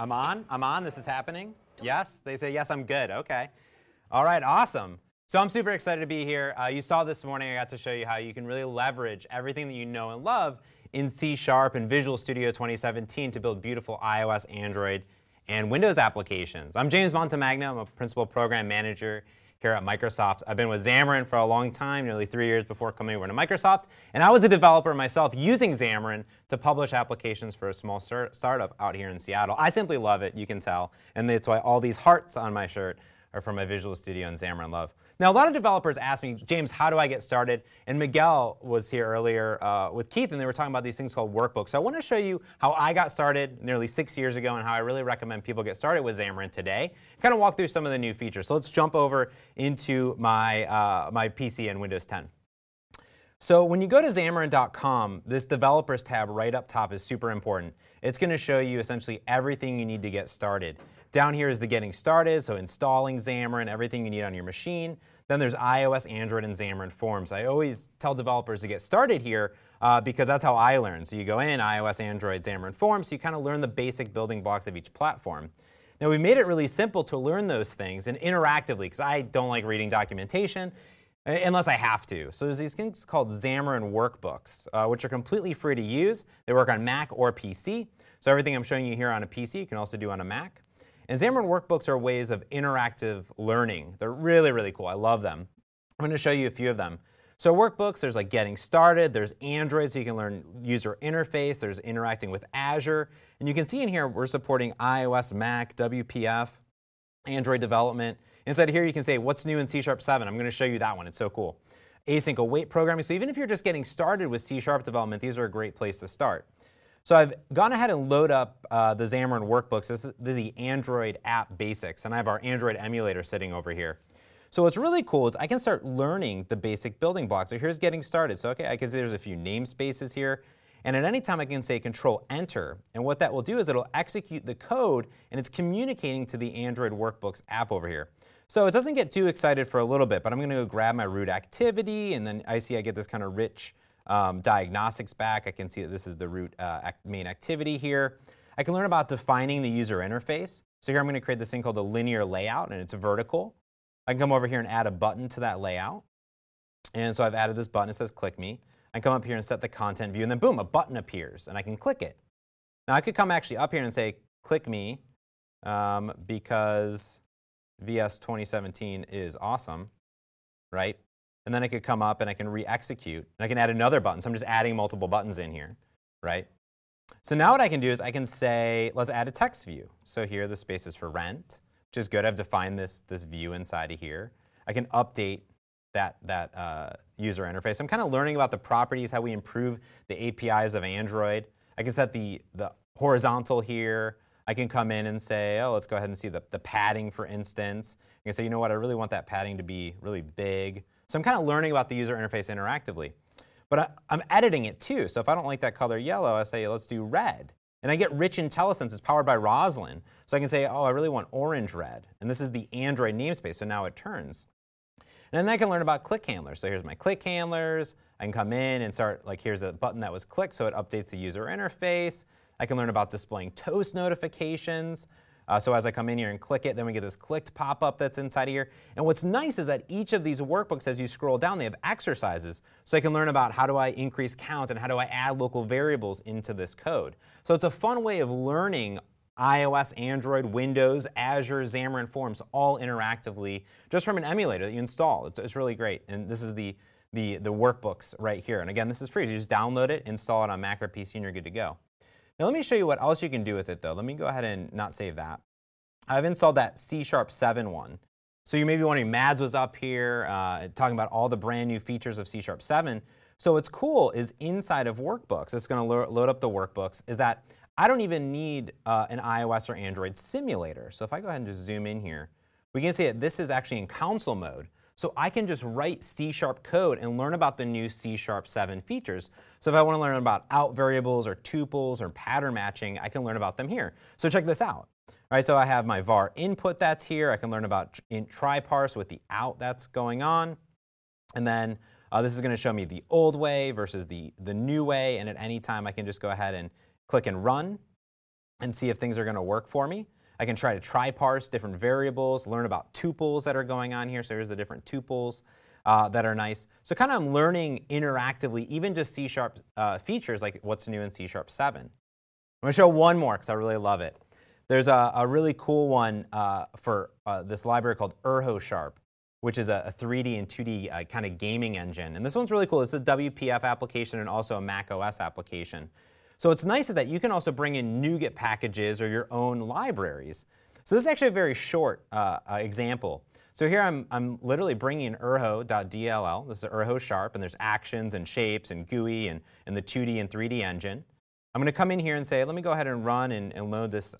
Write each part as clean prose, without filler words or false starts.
I'm on? I'm on? This is happening? Yes? They say, yes, I'm good. Okay. All right, awesome. So I'm super excited to be here. You saw this morning, I got to show you how you can really leverage everything that you know and love in C# and Visual Studio 2017 to build beautiful iOS, Android, and Windows applications. I'm James Montemagno. I'm a Principal Program Manager here at Microsoft. I've been with Xamarin for a long time, nearly 3 years before coming over to Microsoft. And I was a developer myself using Xamarin to publish applications for a small startup out here in Seattle. I simply love it, you can tell. And that's why all these hearts on my shirt are from my Visual Studio and Xamarin love. Now, a lot of developers ask me, James, how do I get started? And Miguel was here earlier with Keith, and they were talking about these things called workbooks. So I want to show you how I got started nearly 6 years ago and how I really recommend people get started with Xamarin today. Kind of walk through some of the new features. So let's jump over into my, my PC and Windows 10. So when you go to Xamarin.com, this Developers tab right up top is super important. It's going to show you essentially everything you need to get started. Down here is the Getting Started, so installing Xamarin, everything you need on your machine. Then there's iOS, Android, and Xamarin Forms. I always tell developers to get started here because that's how I learn. So you go in, iOS, Android, Xamarin Forms, so you kind of learn the basic building blocks of each platform. Now we made it really simple to learn those things and interactively, because I don't like reading documentation unless I have to. So there's these things called Xamarin Workbooks, which are completely free to use. They work on Mac or PC. So everything I'm showing you here on a PC, you can also do on a Mac. And Xamarin Workbooks are ways of interactive learning. They're really, really cool. I love them. I'm going to show you a few of them. So workbooks, there's like Getting Started. There's Android, so you can learn user interface. There's interacting with Azure. And you can see in here we're supporting iOS, Mac, WPF, Android development. Inside here you can say, what's new in C# 7? I'm going to show you that one. It's so cool. Async await programming. So even if you're just getting started with C# development, these are a great place to start. So I've gone ahead and load up the Xamarin Workbooks. This is the Android app basics, and I have our Android emulator sitting over here. So what's really cool is I can start learning the basic building blocks. So here's Getting Started. So okay, I can see there's a few namespaces here. And at any time I can say Control-Enter. And what that will do is it'll execute the code, and it's communicating to the Android Workbooks app over here. So it doesn't get too excited for a little bit, but I'm going to go grab my root activity, and then I see I get this kind of rich diagnostics back. I can see that this is the root main activity here. I can learn about defining the user interface. So here I'm going to create this thing called a linear layout, and it's vertical. I can come over here and add a button to that layout. And so I've added this button. It says Click Me. I can come up here and set the content view, and then boom, a button appears, and I can click it. Now I could come actually up here and say Click Me because VS 2017 is awesome, right? And then I could come up and I can re-execute, and I can add another button. So I'm just adding multiple buttons in here, right? So now what I can do is I can say, let's add a text view. So here the space is for rent, which is good. I've defined this view inside of here. I can update that user interface. I'm kind of learning about the properties, how we improve the APIs of Android. I can set the horizontal here. I can come in and say, oh, let's go ahead and see the padding, for instance. I can say, you know what, I really want that padding to be really big. So I'm kind of learning about the user interface interactively. But I'm editing it too. So if I don't like that color yellow, I say, let's do red. And I get rich IntelliSense. It's powered by Roslyn. So I can say, oh, I really want orange red. And this is the Android namespace, so now it turns. And then I can learn about click handlers. So here's my click handlers. I can come in and start, like here's a button that was clicked, so it updates the user interface. I can learn about displaying toast notifications. So as I come in here and click it, then we get this clicked pop-up that's inside of here. And what's nice is that each of these workbooks, as you scroll down, they have exercises. So I can learn about how do I increase count and how do I add local variables into this code. So it's a fun way of learning iOS, Android, Windows, Azure, Xamarin Forms, all interactively, just from an emulator that you install. It's really great. And this is the workbooks right here. And again, this is free. You just download it, install it on Mac or PC, and you're good to go. Now let me show you what else you can do with it, though. Let me go ahead and not save that. I've installed that C# 7 one. So you may be wondering, Mads was up here talking about all the brand new features of C# 7. So what's cool is inside of workbooks, it's going to load up the workbooks, is that I don't even need an iOS or Android simulator. So if I go ahead and just zoom in here, we can see that this is actually in console mode. So I can just write C# code and learn about the new C# 7 features. So if I want to learn about out variables or tuples or pattern matching, I can learn about them here. So check this out. All right, so I have my var input that's here. I can learn about int try-parse with the out that's going on. And then this is going to show me the old way versus the new way. And at any time, I can just go ahead and click and run. and see if things are going to work for me. I can try to try-parse different variables, learn about tuples that are going on here. So here's the different tuples that are nice. So kind of I'm learning interactively, even just C# features like what's new in C#7. I'm going to show one more because I really love it. There's a really cool one for this library called UrhoSharp, which is a 3D and 2D kind of gaming engine. And this one's really cool. It's a WPF application and also a Mac OS application. So what's nice is that you can also bring in NuGet packages or your own libraries. So this is actually a very short example. So here I'm literally bringing in urho.dll. This is UrhoSharp, and there's actions and shapes and GUI and the 2D and 3D engine. I'm going to come in here and say, let me go ahead and run and load this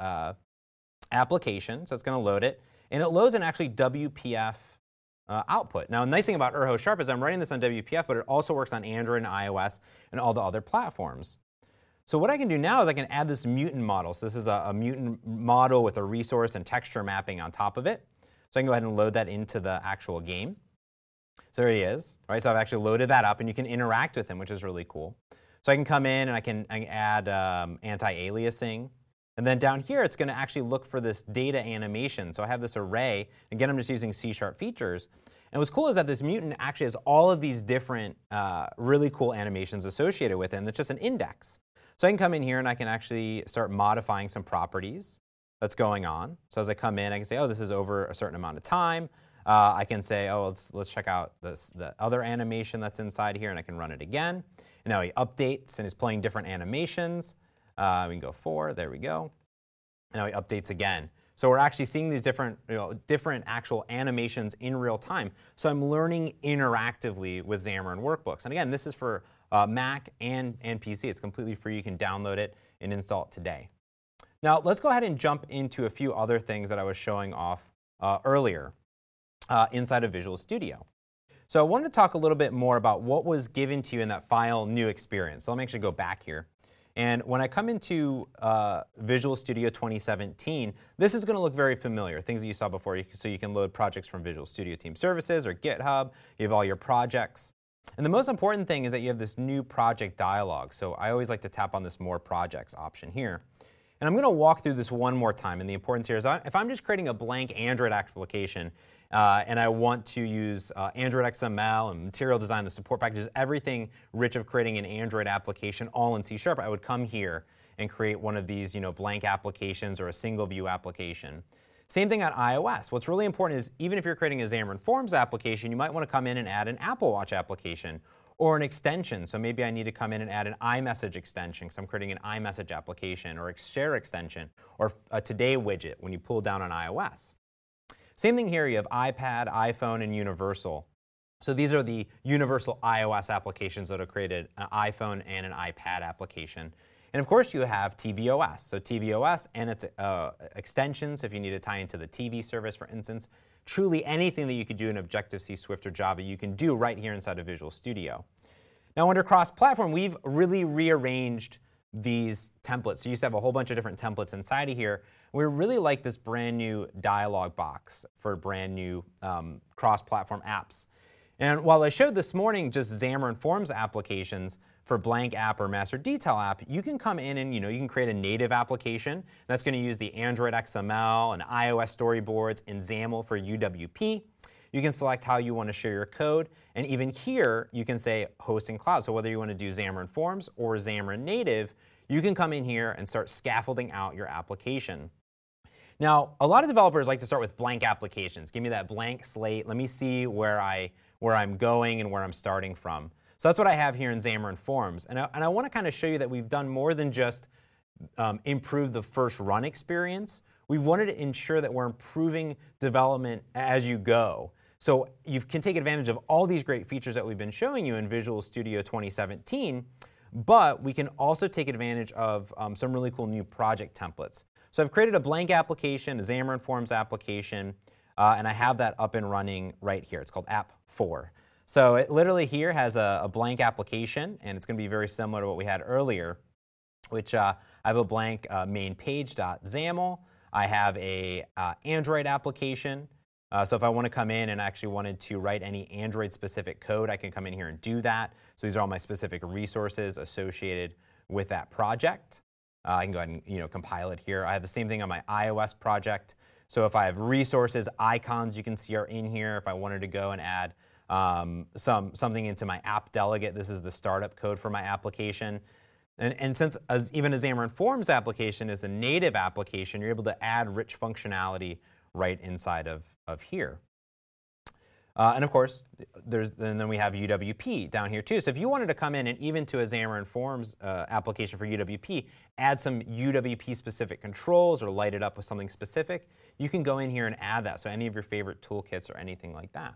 application. So it's going to load it. And it loads an actually WPF output. Now, the nice thing about UrhoSharp is I'm writing this on WPF, but it also works on Android and iOS and all the other platforms. So what I can do now is I can add this mutant model. So this is a mutant model with a resource and texture mapping on top of it. So I can go ahead and load that into the actual game. So there he is. Right? So I've actually loaded that up, and you can interact with him, which is really cool. So I can come in and I can add anti-aliasing. And then down here, it's going to actually look for this data animation. So I have this array. Again, I'm just using C# features. And what's cool is that this mutant actually has all of these different really cool animations associated with it, and it's just an index. So I can come in here and I can actually start modifying some properties that's going on. So as I come in, I can say, oh, this is over a certain amount of time. I can say, oh, let's check out the other animation that's inside here, and I can run it again. And now he updates and is playing different animations. We can go 4, there we go. And now he updates again. So we're actually seeing these different actual animations in real time. So I'm learning interactively with Xamarin Workbooks. And again, this is for Mac and PC. It's completely free. You can download it and install it today. Now let's go ahead and jump into a few other things that I was showing off earlier inside of Visual Studio. So I wanted to talk a little bit more about what was given to you in that file new experience. So let me actually go back here. And when I come into Visual Studio 2017, this is going to look very familiar, things that you saw before. So you can load projects from Visual Studio Team Services or GitHub. You have all your projects. And the most important thing is that you have this new project dialog. So I always like to tap on this More Projects option here. And I'm going to walk through this one more time. And the importance here is if I'm just creating a blank Android application and I want to use Android XML and Material Design, the support packages, everything rich of creating an Android application all in C#, I would come here and create one of these blank applications or a single view application. Same thing on iOS. What's really important is even if you're creating a Xamarin Forms application, you might want to come in and add an Apple Watch application or an extension. So maybe I need to come in and add an iMessage extension because I'm creating an iMessage application, or a Share extension, or a Today widget when you pull down on iOS. Same thing here. You have iPad, iPhone, and Universal. So these are the universal iOS applications that are created, an iPhone and an iPad application. And of course, you have tvOS. So tvOS and its extensions, if you need to tie into the TV service, for instance. Truly anything that you could do in Objective-C, Swift, or Java, you can do right here inside of Visual Studio. Now, under cross-platform, we've really rearranged these templates. So you used to have a whole bunch of different templates inside of here. We really like this brand new dialog box for brand new cross-platform apps. And while I showed this morning just Xamarin Forms applications for blank app or master detail app, you can come in and you can create a native application that's going to use the Android XML and iOS storyboards and XAML for UWP. You can select how you want to share your code, and even here you can say host and cloud. So whether you want to do Xamarin Forms or Xamarin Native, you can come in here and start scaffolding out your application. Now, a lot of developers like to start with blank applications. Give me that blank slate. Let me see where I'm going and where I'm starting from. So that's what I have here in Xamarin Forms. And I want to kind of show you that we've done more than just improve the first run experience. We've wanted to ensure that we're improving development as you go. So you can take advantage of all these great features that we've been showing you in Visual Studio 2017, but we can also take advantage of some really cool new project templates. So I've created a blank application, a Xamarin Forms application, and I have that up and running right here. It's called App 4. So it literally here has a blank application, and it's going to be very similar to what we had earlier, which I have a blank main page.xaml. I have a Android application. So if I want to come in and actually wanted to write any Android-specific code, I can come in here and do that. So these are all my specific resources associated with that project. I can go ahead and compile it here. I have the same thing on my iOS project. So if I have resources, icons you can see are in here. If I wanted to go and add something into my app delegate, this is the startup code for my application. And since even a Xamarin Forms application is a native application, you're able to add rich functionality right inside of here. And of course, then we have UWP down here too. So if you wanted to come in and even to a Xamarin Forms application for UWP, add some UWP specific controls or light it up with something specific, you can go in here and add that. So any of your favorite toolkits or anything like that.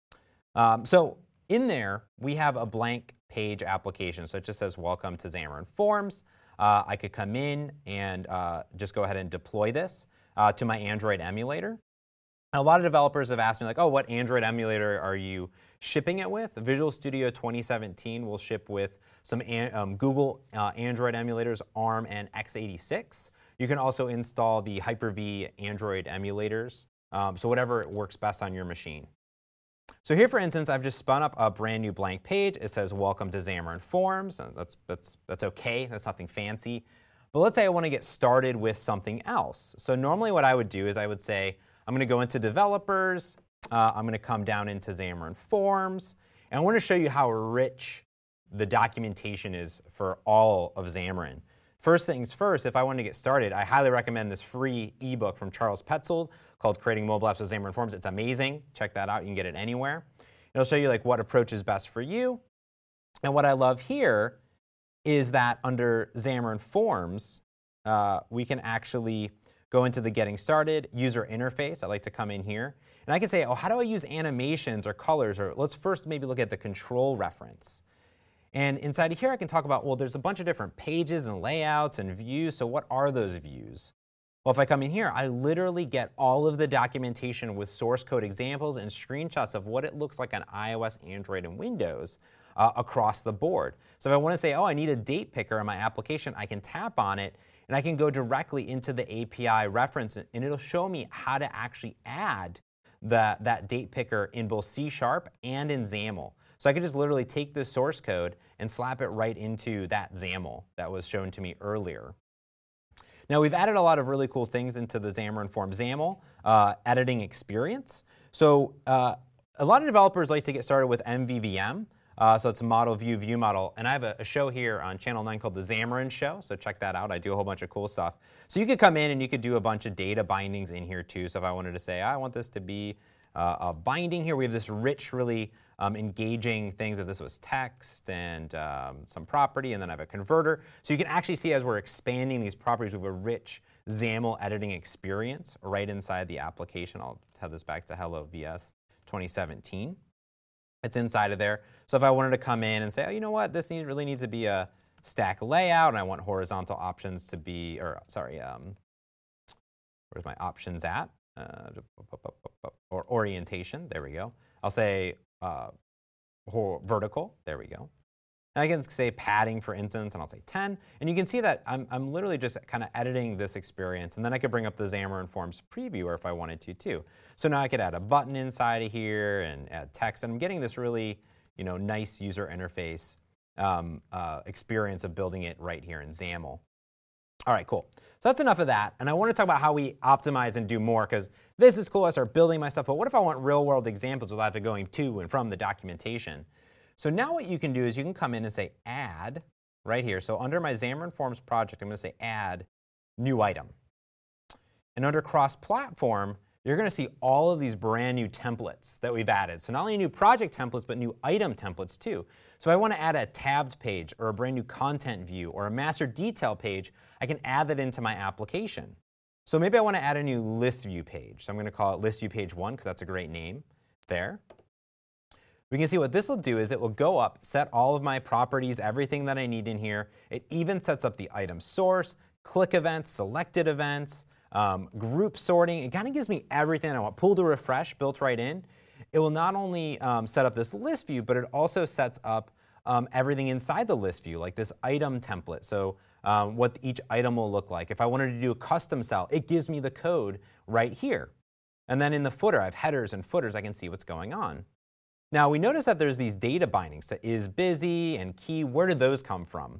So in there, we have a blank page application. So it just says, welcome to Xamarin Forms. I could come in and just go ahead and deploy this to my Android emulator. A lot of developers have asked me, like, oh, what Android emulator are you shipping it with? Visual Studio 2017 will ship with some Google Android emulators, ARM and x86. You can also install the Hyper-V Android emulators, so whatever works best on your machine. So here, for instance, I've just spun up a brand new blank page. It says, welcome to Xamarin Forms. That's OK. That's nothing fancy. But let's say I want to get started with something else. So normally what I would do is I would say, I'm going to go into developers. I'm going to come down into Xamarin Forms. And I want to show you how rich the documentation is for all of Xamarin. First things first, if I want to get started, I highly recommend this free ebook from Charles Petzold called Creating Mobile Apps with Xamarin Forms. It's amazing. Check that out. You can get it anywhere. It'll show you like what approach is best for you. And what I love here is that under Xamarin Forms, we can actually go into the Getting Started user interface. I like to come in here. And I can say, oh, how do I use animations or colors? Or let's first maybe look at the control reference. And inside of here, I can talk about, well, there's a bunch of different pages and layouts and views. So what are those views? Well, if I come in here, I literally get all of the documentation with source code examples and screenshots of what it looks like on iOS, Android, and Windows across the board. So if I want to say, oh, I need a date picker in my application, I can tap on it, and I can go directly into the API reference, and it'll show me how to actually add that date picker in both C# and in XAML. So I could just literally take this source code and slap it right into that XAML that was shown to me earlier. Now we've added a lot of really cool things into the Xamarin Forms XAML editing experience. So a lot of developers like to get started with MVVM. So it's a model view view model. And I have a show here on Channel 9 called The Xamarin Show. So check that out. I do a whole bunch of cool stuff. So you could come in and you could do a bunch of data bindings in here too. So if I wanted to say, I want this to be a binding here, we have this rich, really engaging things. If this was text and some property, and then I have a converter. So you can actually see as we're expanding these properties, we have a rich XAML editing experience right inside the application. I'll have this back to Hello VS 2017. It's inside of there. So if I wanted to come in and say, oh, you know what, this really needs to be a stack layout, and I want horizontal options to be, or sorry, where's my options at? Or orientation, there we go. I'll say vertical, there we go. And I can say padding, for instance, and I'll say 10. And you can see that I'm literally just kind of editing this experience. And then I could bring up the Xamarin Forms previewer if I wanted to, too. So now I could add a button inside of here and add text. And I'm getting this really nice user interface experience of building it right here in XAML. All right, cool. So that's enough of that. And I want to talk about how we optimize and do more, because this is cool. I start building my stuff. But what if I want real-world examples without it going to and from the documentation? So now what you can do is you can come in and say add right here. So under my Xamarin Forms project, I'm going to say add new item. And under cross-platform, you're going to see all of these brand new templates that we've added. So not only new project templates, but new item templates too. So if I want to add a tabbed page or a brand new content view or a master detail page, I can add that into my application. So maybe I want to add a new list view page. So I'm going to call it list view page 1 because that's a great name there. We can see what this will do is it will go up, set all of my properties, everything that I need in here. It even sets up the item source, click events, selected events, group sorting. It kind of gives me everything I want. Pull to refresh built right in. It will not only set up this list view, but it also sets up everything inside the list view, like this item template. So what each item will look like. If I wanted to do a custom cell, it gives me the code right here. And then in the footer, I have headers and footers. I can see what's going on. Now we notice that there's these data bindings to is busy and key. Where did those come from?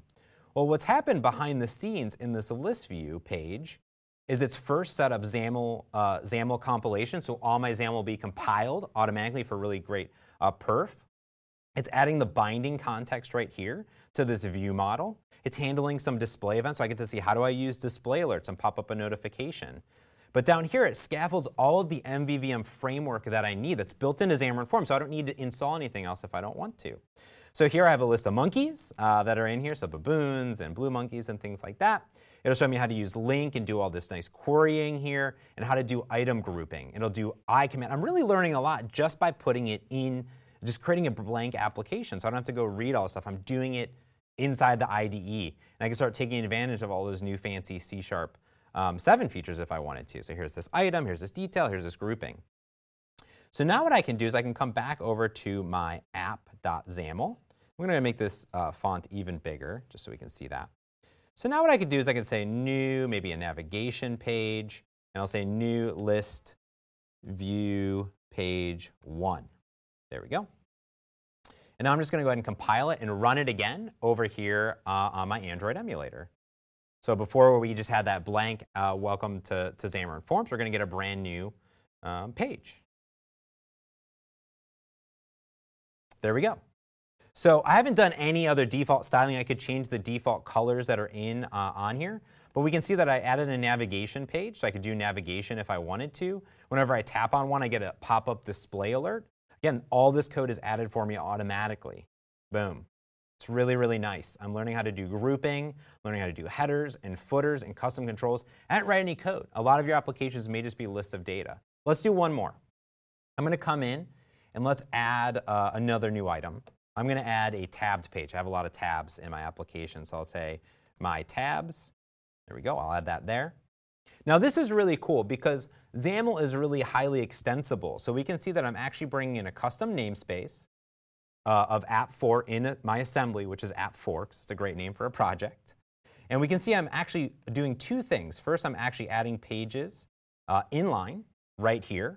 Well, what's happened behind the scenes in this list view page is it's first set up XAML compilation, so all my XAML will be compiled automatically for really great perf. It's adding the binding context right here to this view model. It's handling some display events, so I get to see how do I use display alerts and pop up a notification. But down here, it scaffolds all of the MVVM framework that I need that's built into Xamarin Forms, so I don't need to install anything else if I don't want to. So here I have a list of monkeys that are in here, so baboons and blue monkeys and things like that. It'll show me how to use link and do all this nice querying here and how to do item grouping. It'll do I command. I'm really learning a lot just by putting it in, just creating a blank application. So I don't have to go read all this stuff. I'm doing it inside the IDE. And I can start taking advantage of all those new fancy C# 7 features if I wanted to. So here's this item, here's this detail, here's this grouping. So now what I can do is I can come back over to my app.xaml. I'm going to make this font even bigger just so we can see that. So now what I could do is I could say new, maybe a navigation page, and I'll say new list view page 1. There we go. And now I'm just going to go ahead and compile it and run it again over here on my Android emulator. So before we just had that blank welcome to Xamarin Forms, we're going to get a brand new page. There we go. So I haven't done any other default styling. I could change the default colors that are in on here. But we can see that I added a navigation page, so I could do navigation if I wanted to. Whenever I tap on one, I get a pop-up display alert. Again, all this code is added for me automatically. Boom. It's really, really nice. I'm learning how to do grouping, learning how to do headers and footers and custom controls. I didn't write any code. A lot of your applications may just be lists of data. Let's do one more. I'm going to come in and let's add another new item. I'm going to add a tabbed page. I have a lot of tabs in my application, so I'll say my tabs. There we go. I'll add that there. Now this is really cool because XAML is really highly extensible. So we can see that I'm actually bringing in a custom namespace of app4 in my assembly, which is app4, because it's a great name for a project. And we can see I'm actually doing two things. First, I'm actually adding pages inline right here.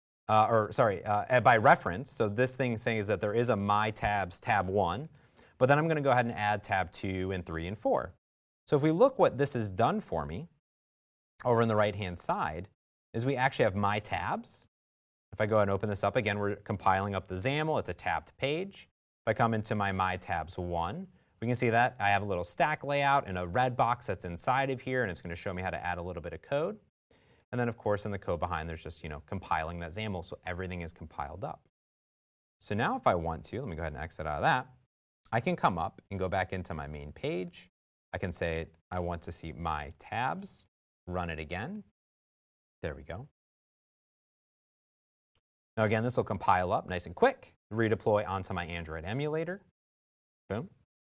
By reference. So this thing saying is that there is a My Tabs tab 1, but then I'm going to go ahead and add tab 2 and 3 and 4. So if we look what this has done for me over on the right-hand side is we actually have My Tabs. If I go ahead and open this up again, we're compiling up the XAML. It's a tabbed page. If I come into my Tabs 1, we can see that I have a little stack layout and a red box that's inside of here, and it's going to show me how to add a little bit of code. And then, of course, in the code behind, there's just, compiling that XAML, so everything is compiled up. So now if I want to, let me go ahead and exit out of that. I can come up and go back into my main page. I can say I want to see my tabs, run it again. There we go. Now again, this will compile up nice and quick, redeploy onto my Android emulator. Boom.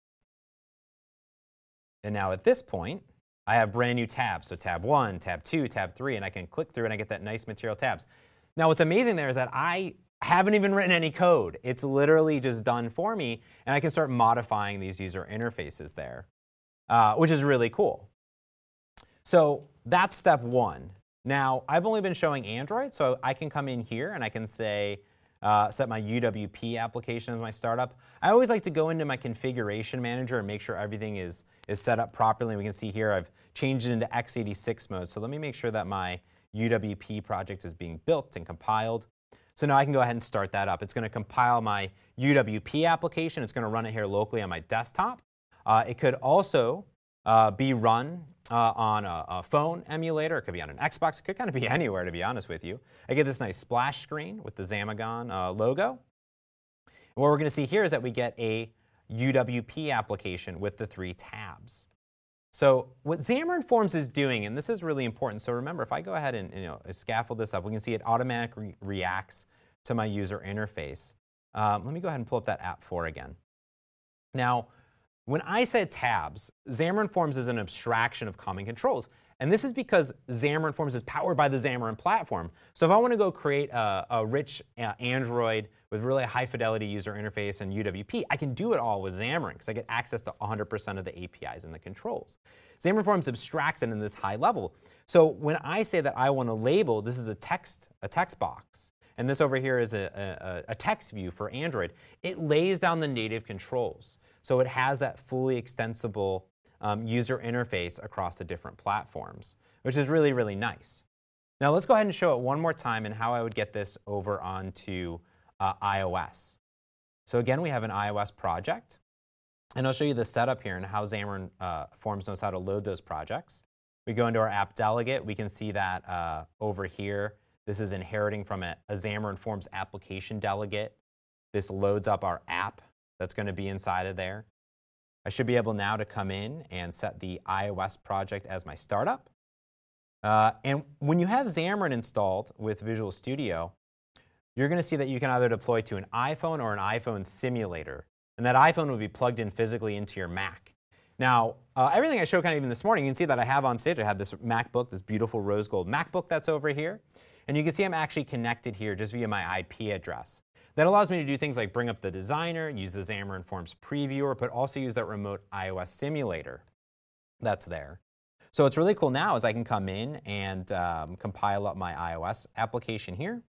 And now at this point, I have brand new tabs. So tab 1, tab 2, tab 3, and I can click through and I get that nice material tabs. Now what's amazing there is that I haven't even written any code. It's literally just done for me, and I can start modifying these user interfaces there, which is really cool. So that's step 1. Now, I've only been showing Android, so I can come in here and I can say, set my UWP application as my startup. I always like to go into my configuration manager and make sure everything is set up properly. We can see here I've changed it into x86 mode. So let me make sure that my UWP project is being built and compiled. So now I can go ahead and start that up. It's going to compile my UWP application. It's going to run it here locally on my desktop. It could also be run on a phone emulator. It could be on an Xbox. It could kind of be anywhere, to be honest with you. I get this nice splash screen with the Xamagon logo. And what we're going to see here is that we get a UWP application with the 3 tabs. So what Xamarin Forms is doing, and this is really important, so remember, if I go ahead and scaffold this up, we can see it automatically reacts to my user interface. Let me go ahead and pull up that app4 again. Now, when I said tabs, Xamarin Forms is an abstraction of common controls. And this is because Xamarin Forms is powered by the Xamarin platform. So if I want to go create a rich Android with really high fidelity user interface and UWP, I can do it all with Xamarin because I get access to 100% of the APIs and the controls. Xamarin Forms abstracts it in this high level. So when I say that I want to label, this is a text box. And this over here is a text view for Android. It lays down the native controls. So it has that fully extensible user interface across the different platforms, which is really, really nice. Now let's go ahead and show it one more time and how I would get this over onto iOS. So again, we have an iOS project, and I'll show you the setup here and how Xamarin Forms knows how to load those projects. We go into our app delegate. We can see that over here, this is inheriting from a Xamarin Forms application delegate. This loads up our app that's going to be inside of there. I should be able now to come in and set the iOS project as my startup. And when you have Xamarin installed with Visual Studio, you're going to see that you can either deploy to an iPhone or an iPhone simulator. And that iPhone will be plugged in physically into your Mac. Now, everything I showed kind of even this morning, you can see that I have on stage, I have this MacBook, this beautiful rose gold MacBook that's over here. And you can see I'm actually connected here just via my IP address. That allows me to do things like bring up the designer, use the Xamarin Forms previewer, but also use that remote iOS simulator that's there. So what's really cool now is I can come in and compile up my iOS application here.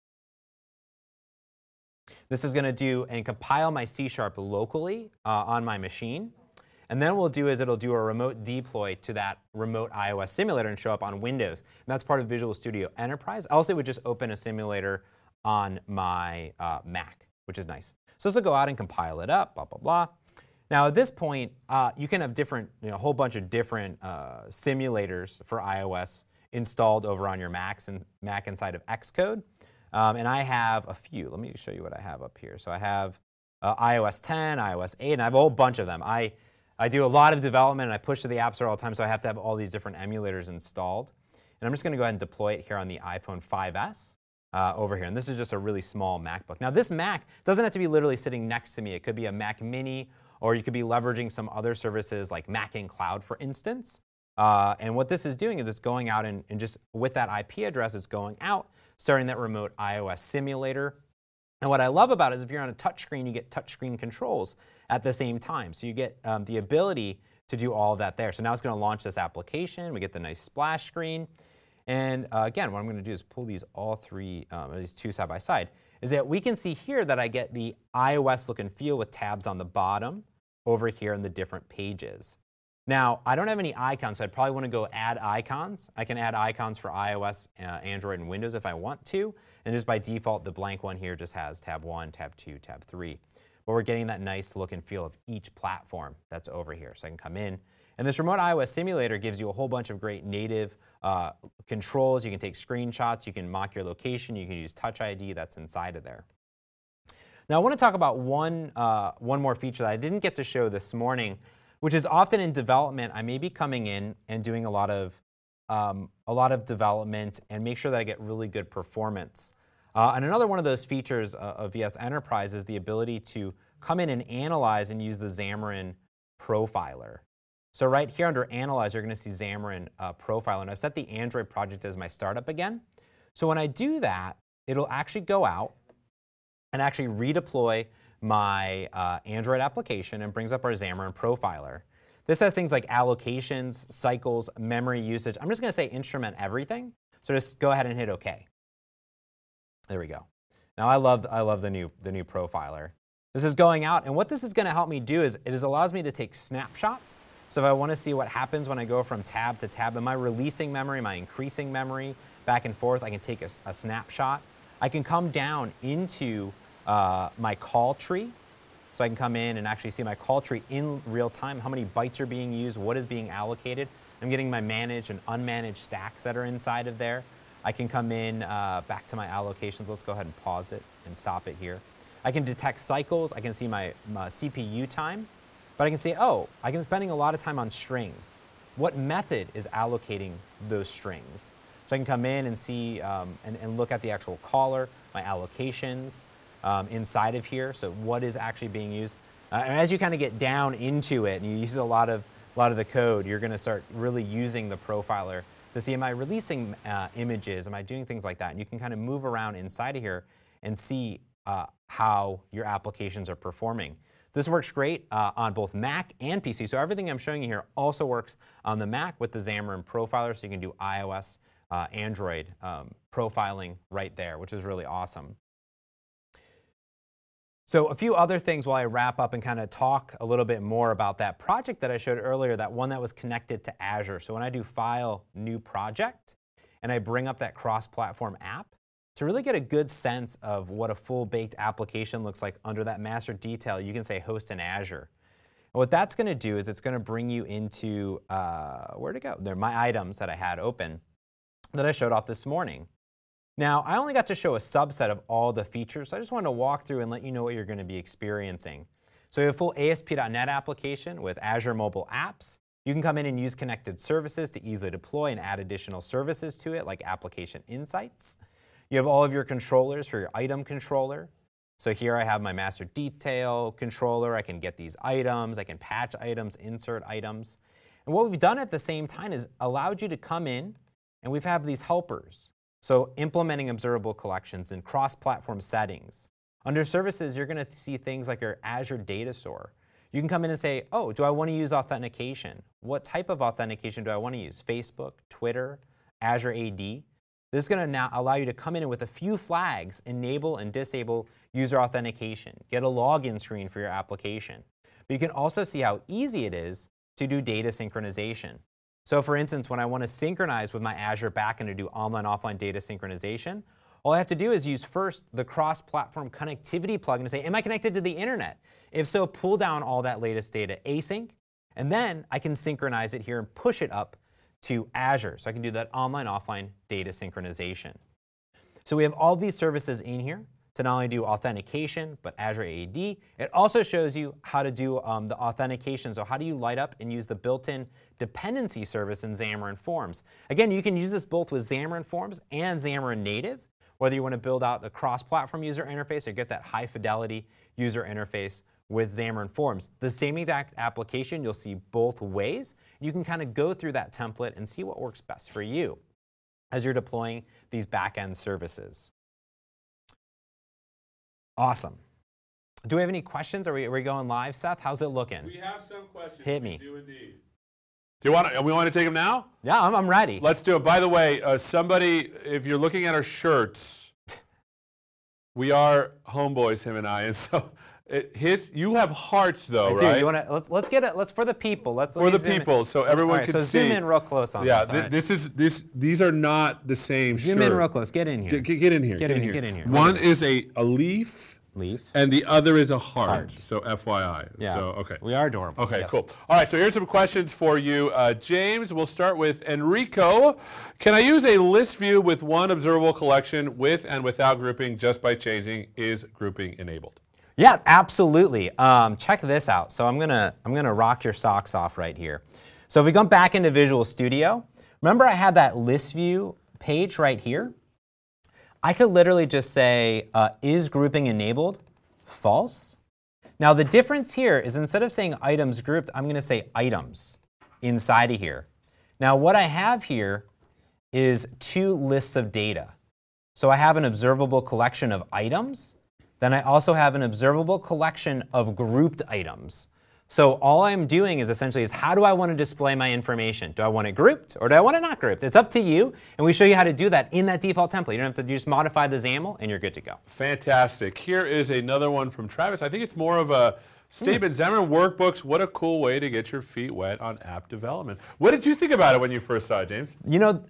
This is going to do and compile my C# locally on my machine. And then what we'll do is it'll do a remote deploy to that remote iOS simulator and show up on Windows. And that's part of Visual Studio Enterprise. Also, it would just open a simulator on my Mac, which is nice. So this will go out and compile it up, blah, blah, blah. Now at this point, you can have different, a whole bunch of different simulators for iOS installed over on your Mac inside of Xcode. And I have a few. Let me show you what I have up here. So I have iOS 10, iOS 8, and I have a whole bunch of them. I do a lot of development, and I push to the App Store all the time, so I have to have all these different emulators installed. And I'm just going to go ahead and deploy it here on the iPhone 5S over here. And this is just a really small MacBook. Now, this Mac doesn't have to be literally sitting next to me. It could be a Mac Mini, or you could be leveraging some other services like Mac in Cloud, for instance. And what this is doing is it's going out and just with that IP address, it's going out, starting that remote iOS simulator. And what I love about it is if you're on a touchscreen, you get touchscreen controls at the same time. So you get the ability to do all of that there. So now it's going to launch this application. We get the nice splash screen. And again, what I'm going to do is pull these these two side by side, is that we can see here that I get the iOS look and feel with tabs on the bottom over here in the different pages. Now, I don't have any icons, so I'd probably want to go add icons. I can add icons for iOS, Android, and Windows if I want to. And just by default, the blank one here just has tab 1, tab 2, tab 3. But we're getting that nice look and feel of each platform that's over here. So I can come in. And this remote iOS simulator gives you a whole bunch of great native controls. You can take screenshots. You can mock your location. You can use Touch ID that's inside of there. Now, I want to talk about one more feature that I didn't get to show this morning, which is often in development. I may be coming in and doing a lot of development and make sure that I get really good performance. And another one of those features of VS Enterprise is the ability to come in and analyze and use the Xamarin Profiler. So right here under Analyze, you're going to see Xamarin Profiler. And I've set the Android project as my startup again. So when I do that, it'll actually go out and actually redeploy my Android application and brings up our Xamarin Profiler. This has things like allocations, cycles, memory usage. I'm just going to say instrument everything. So just go ahead and hit OK. There we go. Now I love the new Profiler. This is going out, and what this is going to help me do is it allows me to take snapshots. So if I want to see what happens when I go from tab to tab, am I releasing memory, am I increasing memory, back and forth, I can take a snapshot. I can come down into my call tree. So I can come in and actually see my call tree in real time, how many bytes are being used, what is being allocated. I'm getting my managed and unmanaged stacks that are inside of there. I can come in back to my allocations. Let's go ahead and pause it and stop it here. I can detect cycles. I can see my CPU time. But I can say, oh, I'm spending a lot of time on strings. What method is allocating those strings? So I can come in and see and look at the actual caller, my allocations inside of here. So what is actually being used? And as you kind of get down into it and you use a lot of the code, you're going to start really using the profiler to see, am I releasing images? Am I doing things like that? And you can kind of move around inside of here and see how your applications are performing. This works great on both Mac and PC. So everything I'm showing you here also works on the Mac with the Xamarin Profiler. So you can do iOS, Android profiling right there, which is really awesome. So a few other things while I wrap up and kind of talk a little bit more about that project that I showed earlier, that one that was connected to Azure. So when I do File, New Project, and I bring up that cross-platform app, to really get a good sense of what a full-baked application looks like under that master detail, you can say host in Azure. And what that's going to do is it's going to bring you into, where'd it go? They're my items that I had open that I showed off this morning. Now, I only got to show a subset of all the features, so I just wanted to walk through and let you know what you're going to be experiencing. So we have a full ASP.NET application with Azure Mobile Apps. You can come in and use connected services to easily deploy and add additional services to it, like Application Insights. You have all of your controllers for your item controller. So here I have my master detail controller. I can get these items. I can patch items, insert items. And what we've done at the same time is allowed you to come in, and we've had these helpers. So implementing observable collections and cross-platform settings. Under services, you're going to see things like your Azure Data Store. You can come in and say, oh, do I want to use authentication? What type of authentication do I want to use? Facebook, Twitter, Azure AD. This is going to now allow you to come in and with a few flags, enable and disable user authentication. Get a login screen for your application. But you can also see how easy it is to do data synchronization. So for instance, when I want to synchronize with my Azure backend to do online-offline data synchronization, all I have to do is use first the cross-platform connectivity plugin to say, am I connected to the internet? If so, pull down all that latest data async, and then I can synchronize it here and push it up to Azure. So I can do that online-offline data synchronization. So we have all these services in here to not only do authentication, but Azure AD. It also shows you how to do the authentication. So how do you light up and use the built-in dependency service in Xamarin Forms? Again, you can use this both with Xamarin Forms and Xamarin Native, whether you want to build out a cross-platform user interface or get that high-fidelity user interface with Xamarin Forms. The same exact application, you'll see both ways. You can kind of go through that template and see what works best for you as you're deploying these back-end services. Awesome. Do we have any questions? Are we going live, Seth? How's it looking? We have some questions. Hit me. We do indeed. Do you want? We want to take them now? Yeah, I'm ready. Let's do it. By the way, somebody, if you're looking at our shirts, we are homeboys, him and I, and so you have hearts though, right? You want to let's get it. Let's for the people. For the people, so everyone can see. So zoom in real close on this. Yeah, these are not the same. Zoom in real close. Get in here. Get in here. Get in here. One is a leaf. And the other is a heart. So FYI. Yeah. So okay. We are adorable. Okay, yes. Cool. All right, so here's some questions for you. James, we'll start with Enrico. Can I use a list view with one observable collection with and without grouping just by changing? Is grouping enabled? Yeah, absolutely. Check this out. So I'm gonna rock your socks off right here. So if we come back into Visual Studio, remember I had that list view page right here? I could literally just say, is grouping enabled? False. Now the difference here is instead of saying items grouped, I'm going to say items inside of here. Now what I have here is two lists of data. So I have an observable collection of items. Then I also have an observable collection of grouped items. So all I'm doing is essentially how do I want to display my information? Do I want it grouped or do I want it not grouped? It's up to you, and we show you how to do that in that default template. You don't have to just modify the XAML, and you're good to go. Fantastic. Here is another one from Travis. I think it's more of a statement. Xamarin Workbooks, what a cool way to get your feet wet on app development. What did you think about it when you first saw it, James? You know,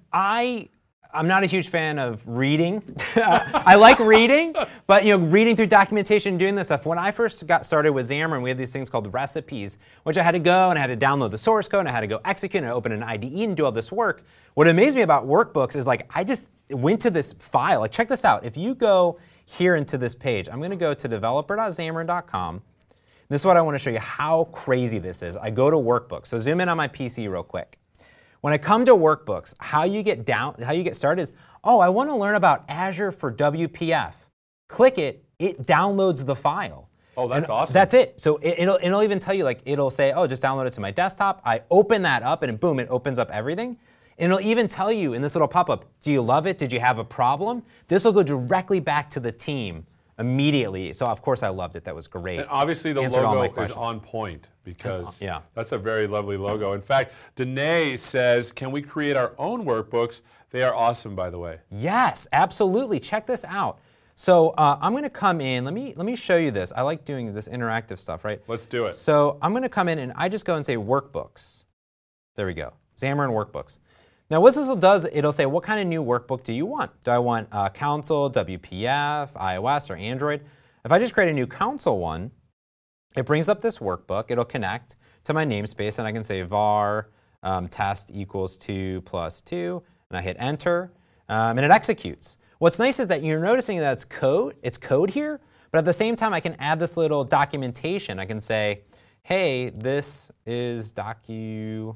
I'm not a huge fan of reading. I like reading, but reading through documentation and doing this stuff. When I first got started with Xamarin, we had these things called recipes, which I had to go and I had to download the source code and I had to go execute and open an IDE and do all this work. What amazed me about workbooks is I just went to this file. Check this out. If you go here into this page, I'm going to go to developer.xamarin.com. This is what I want to show you how crazy this is. I go to workbooks. So zoom in on my PC real quick. When I come to workbooks, how you get started is, oh, I want to learn about Azure for WPF. Click it, it downloads the file. Oh, that's awesome. That's it. So it'll even tell you, it'll say, oh, just download it to my desktop. I open that up and boom, it opens up everything. And it'll even tell you in this little pop-up, do you love it? Did you have a problem? This will go directly back to the team immediately. So of course I loved it. That was great. And obviously the logo is on point because that's a very lovely logo. In fact, Danae says, can we create our own workbooks? They are awesome, by the way. Yes, absolutely. Check this out. So I'm going to come in. Let me show you this. I like doing this interactive stuff, right? Let's do it. So I'm going to come in and I just go and say workbooks. There we go. Xamarin Workbooks. Now what this does, it'll say what kind of new workbook do you want? Do I want Council, WPF, iOS, or Android? If I just create a new Council one, it brings up this workbook. It'll connect to my namespace, and I can say var test equals 2 plus 2, and I hit enter, and it executes. What's nice is that you're noticing that it's code here, but at the same time I can add this little documentation. I can say, hey, this is documentation,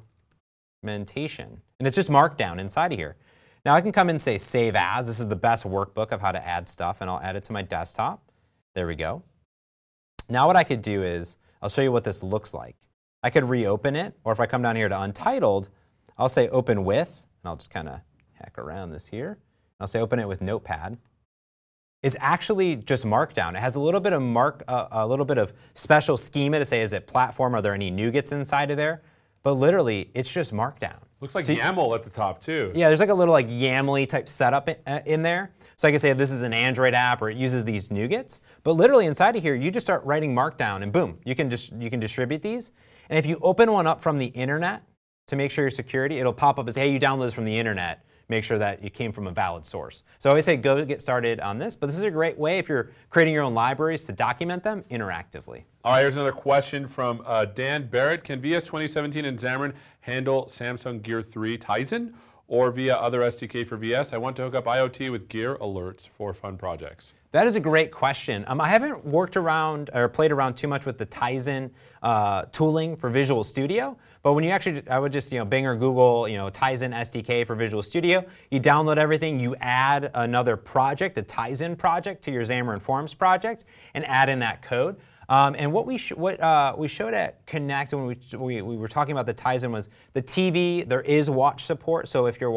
and it's just marked down inside of here. Now I can come and say save as. This is the best workbook of how to add stuff, and I'll add it to my desktop. There we go. Now what I could do is, I'll show you what this looks like. I could reopen it, or if I come down here to Untitled, I'll say open with, and I'll just kind of hack around this here. I'll say open it with Notepad. It's actually just Markdown. It has a little bit of special schema to say, is it platform? Are there any nougats inside of there? But literally, it's just Markdown. Looks like YAML at the top too. Yeah, there's like a little like YAML-y type setup in there. So I can say this is an Android app, or it uses these nougats. But literally inside of here, you just start writing Markdown, and boom, you can distribute these. And if you open one up from the internet to make sure your security, it'll pop up as, hey, you downloaded this from the internet. Make sure that you came from a valid source. So I always say go get started on this, but this is a great way if you're creating your own libraries to document them interactively. All right, here's another question from Dan Barrett. Can VS 2017 and Xamarin handle Samsung Gear 3 Tizen or via other SDK for VS? I want to hook up IoT with Gear alerts for fun projects. That is a great question. I haven't worked around or played around too much with the Tizen tooling for Visual Studio, but when you actually, I would just Bing or Google Tizen SDK for Visual Studio. You download everything, you add another project, a Tizen project, to your Xamarin Forms project, and add in that code. And what we showed at Connect when we were talking about the Tizen was the TV. There is watch support, so if your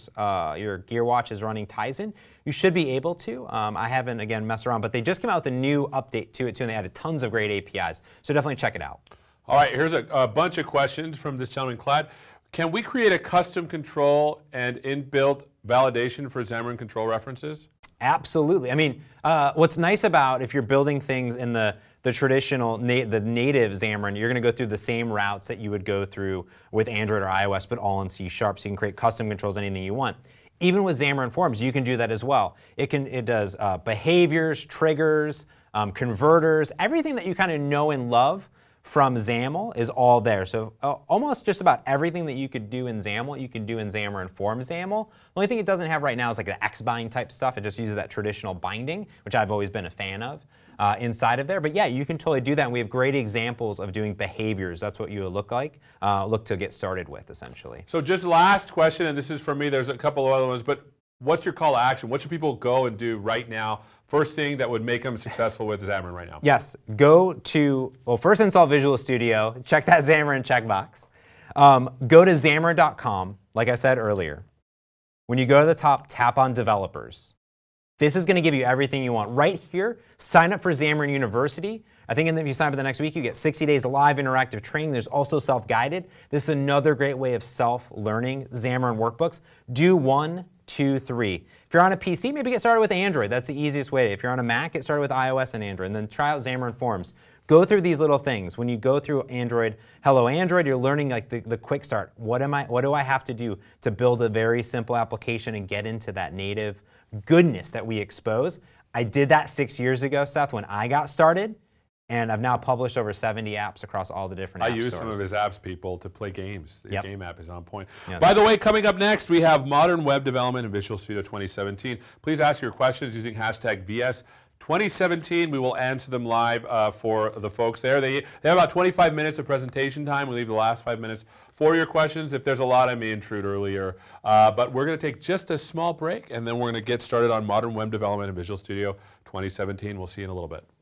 Gear watch is running Tizen, you should be able to. I haven't again messed around, but they just came out with a new update to it too, and they added tons of great APIs. So definitely check it out. All right, here's a bunch of questions from this gentleman, Clad. Can we create a custom control and inbuilt validation for Xamarin control references? Absolutely. I mean, what's nice about if you're building things in the traditional, the native Xamarin, you're going to go through the same routes that you would go through with Android or iOS, but all in C#, so you can create custom controls, anything you want. Even with Xamarin Forms, you can do that as well. It does behaviors, triggers, converters, everything that you kind of know and love from XAML is all there. So almost just about everything that you could do in XAML, you can do in Xamarin Forms XAML. The only thing it doesn't have right now is like the XBind type stuff. It just uses that traditional binding, which I've always been a fan of inside of there. But yeah, you can totally do that. And we have great examples of doing behaviors. That's what you would look to get started with, essentially. So just last question, and this is for me. There's a couple of other ones, but what's your call to action? What should people go and do right now? First thing that would make them successful with Xamarin right now. Yes, first install Visual Studio, check that Xamarin checkbox. Go to Xamarin.com, like I said earlier. When you go to the top, tap on Developers. This is going to give you everything you want. Right here, sign up for Xamarin University. I think if you sign up for the next week, you get 60 days live interactive training. There's also self-guided. This is another great way of self-learning Xamarin workbooks. Do 1, 2, 3. If you're on a PC, maybe get started with Android. That's the easiest way. If you're on a Mac, get started with iOS and Android, and then try out Xamarin Forms. Go through these little things. When you go through Android, Hello Android, you're learning like the quick start. What do I have to do to build a very simple application and get into that native goodness that we expose? I did that 6 years ago, Seth, when I got started. And I've now published over 70 apps across all the different app stores. I use some of his apps, people, to play games. The game app is on point. Yes. By the way, coming up next, we have modern web development in Visual Studio 2017. Please ask your questions using hashtag VS2017. We will answer them live for the folks there. They have about 25 minutes of presentation time. We leave the last 5 minutes for your questions. If there's a lot, I may intrude earlier. But we're going to take just a small break, and then we're going to get started on modern web development in Visual Studio 2017. We'll see you in a little bit.